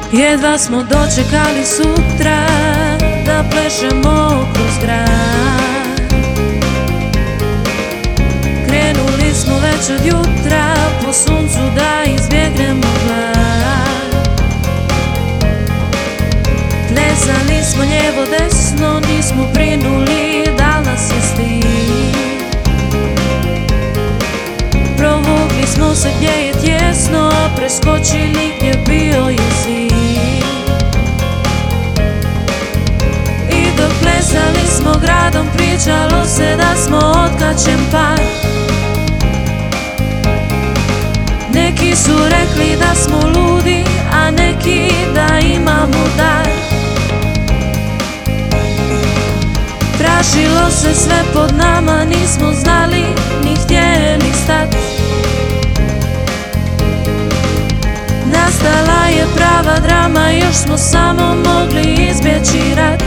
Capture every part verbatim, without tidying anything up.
Jedva smo dočekali sutra da plešemo kroz grad. Krenuli smo već od jutra po suncu da izbjegnemo glad. Plesali smo lijevo desno, nismo brinuli da nas je stid. Provukli smo se gdje je tjesno, preskočili gdje bio je zid. I dok plesali smo gradom, pričalo se da smo otkačen par. Neki su rekli da smo ludi, a neki da imamo dar. Prašilo se sve pod nama, nismo znali ni htjeli stat. Nastala je prava drama, još smo samo mogli izbjeći rat.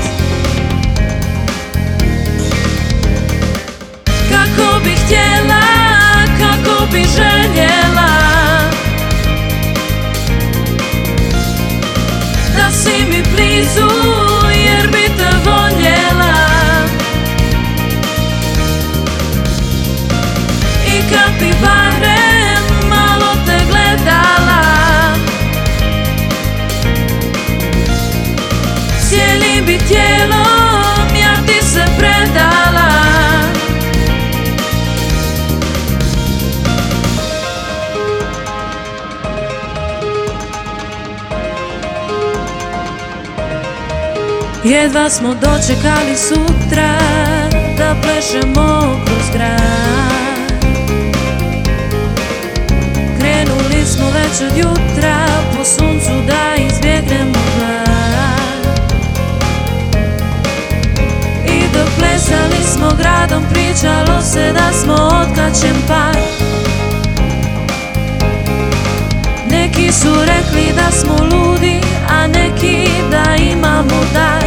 Kako bi htjela, kako bi željela da si mi blizu, jer bi te voljela. I kad bi barem malo te gledala, cijelim bi tijelom ja ti se predala. Jedva smo dočekali sutra da plešemo kroz grad. Krenuli smo već od jutra po suncu da izbjegnemo glad. I dok plesali smo gradom, pričalo se da smo otkačen par. Neki su rekli da smo ludi, a neki da imamo dar.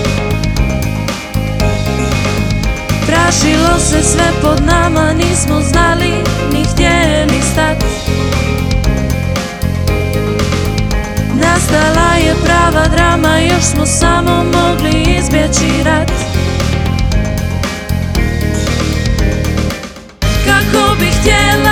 Prašilo se sve pod nama, nismo znali ni htjeli stat. Nastala je prava drama, još smo samo mogli izbjeći rat. Kako bi htjela,